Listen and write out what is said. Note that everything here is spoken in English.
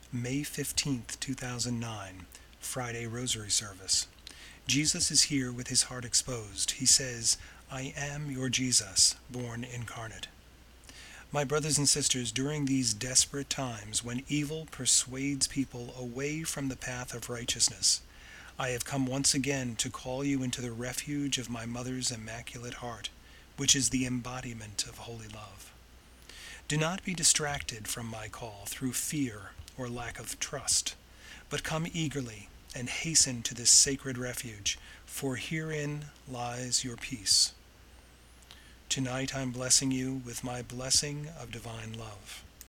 May 15th, 2009, Friday Rosary Service. Jesus is here with his heart exposed. He says, "I am your Jesus, born incarnate." My brothers and sisters, during these desperate times when evil persuades people away from the path of righteousness, I have come once again to call you into the refuge of my mother's immaculate heart, which is the embodiment of holy love. Do not be distracted from my call through fear or lack of trust, but come eagerly and hasten to this sacred refuge, for herein lies your peace. Tonight I'm blessing you with my blessing of divine love.